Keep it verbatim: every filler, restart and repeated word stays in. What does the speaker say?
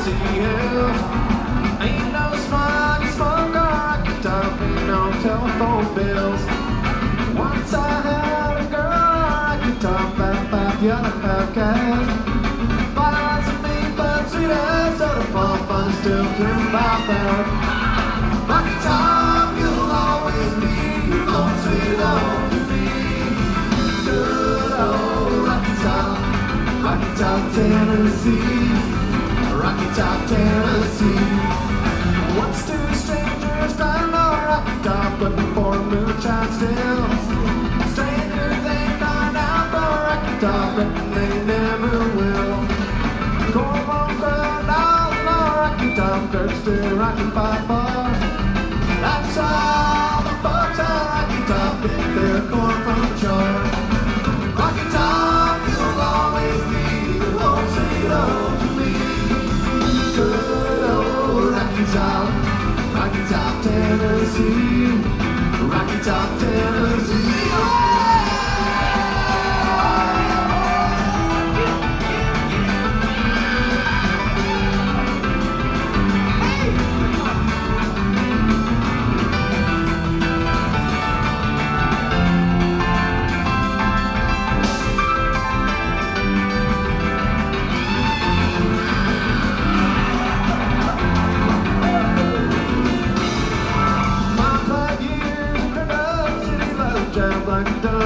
Tennessee hills. Ain't no smoggy smoke or rocky top, ain't no telephone bills. Once I had a girl, rocky top, back back the other half cash. Lots of meat, but sweet as soda pump, I'm still dreaming about that. Rocky top, you'll always be home sweet home to me. Good old Rocky Top, Rocky Top, Tennessee, Rocky Top, Tennessee. Once two strangers driving on Rocky Top, looking for a moonshine still. Strangers ain't gone down for Rocky Top, reckon they never will. Corn won't grow down on Rocky Top, dirt still rocking by bars. That's all the folks at Rocky Top get their corn from the jar. Rocky Top, you'll always be the home sweet home to me. Good old Rocky Top, Rocky Top, Tennessee, Rocky Top, Tennessee. Like